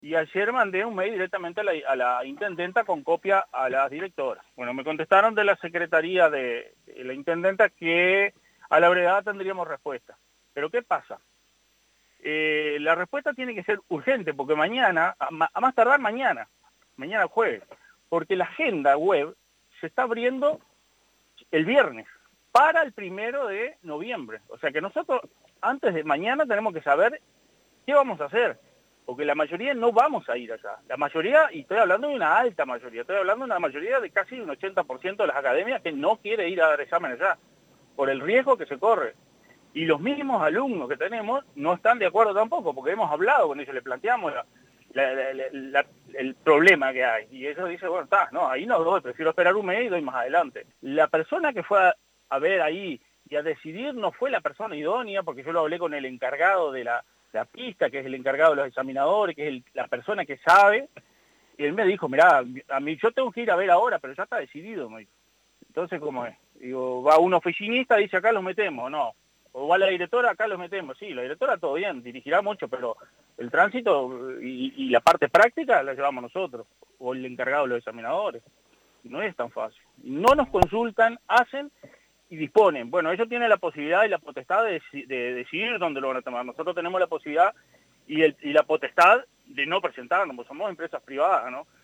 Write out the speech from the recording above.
Y ayer mandé un mail directamente a la intendenta con copia a las directoras. Bueno, me contestaron de la secretaría de la intendenta que a la brevedad tendríamos respuesta. Pero ¿qué pasa? La respuesta tiene que ser urgente, porque mañana, a más tardar mañana jueves, porque la agenda web se está abriendo el viernes para el 1 de noviembre. O sea que nosotros antes de mañana tenemos que saber qué vamos a hacer, porque la mayoría no vamos a ir allá. La mayoría, y estoy hablando de una alta mayoría, estoy hablando de una mayoría de casi un 80% de las academias que no quiere ir a dar examen allá, por el riesgo que se corre. Y los mismos alumnos que tenemos no están de acuerdo tampoco, porque hemos hablado con ellos, le planteamos el problema que hay. Y ellos dicen, bueno, está, no, ahí no doy, prefiero esperar un mes y doy más adelante. La persona que fue a ver ahí y a decidir no fue la persona idónea, porque yo lo hablé con el encargado de la pista, que es el encargado de los examinadores, que es la persona que sabe, y él me dijo, mirá, a mí yo tengo que ir a ver ahora, pero ya está decidido, me dijo. Entonces, ¿cómo es? Digo, va un oficinista, dice, acá los metemos, no. O va la directora, acá los metemos. Sí, la directora todo bien, dirigirá mucho, pero el tránsito y la parte práctica la llevamos nosotros, o el encargado de los examinadores. No es tan fácil. No nos consultan, hacen y disponen. Bueno, ellos tienen la posibilidad y la potestad de decidir dónde lo van a tomar. Nosotros tenemos la posibilidad y la potestad de no presentarnos, porque somos empresas privadas, ¿no?